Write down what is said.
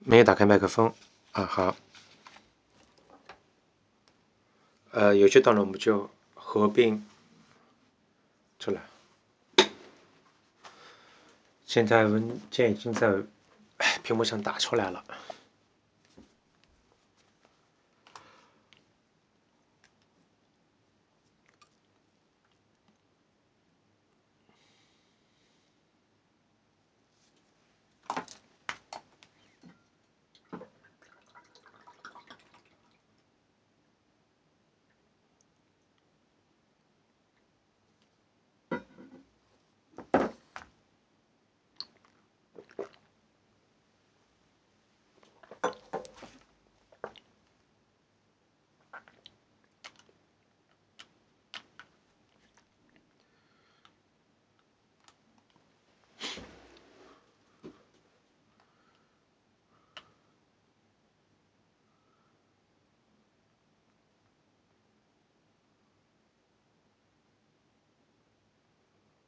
没有打开麦克风啊，好，有些段落我们就合并出来。现在文件已经在屏幕上打出来了。